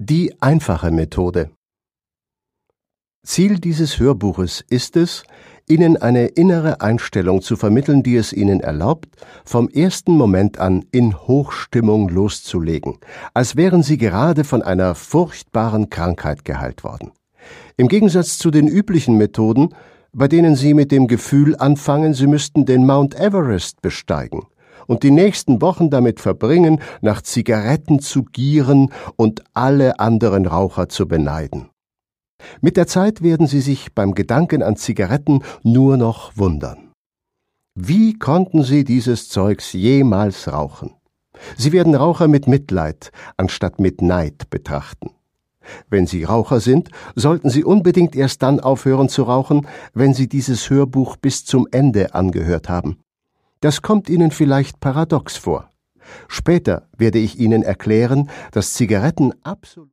Die einfache Methode. Ziel dieses Hörbuches ist es, Ihnen eine innere Einstellung zu vermitteln, die es Ihnen erlaubt, vom ersten Moment an in Hochstimmung loszulegen, als wären Sie gerade von einer furchtbaren Krankheit geheilt worden. Im Gegensatz zu den üblichen Methoden, bei denen Sie mit dem Gefühl anfangen, Sie müssten den Mount Everest besteigen und die nächsten Wochen damit verbringen, nach Zigaretten zu gieren und alle anderen Raucher zu beneiden. Mit der Zeit werden Sie sich beim Gedanken an Zigaretten nur noch wundern. Wie konnten Sie dieses Zeugs jemals rauchen? Sie werden Raucher mit Mitleid anstatt mit Neid betrachten. Wenn Sie Raucher sind, sollten Sie unbedingt erst dann aufhören zu rauchen, wenn Sie dieses Hörbuch bis zum Ende angehört haben. Das kommt Ihnen vielleicht paradox vor. Später werde ich Ihnen erklären, dass Zigaretten absolut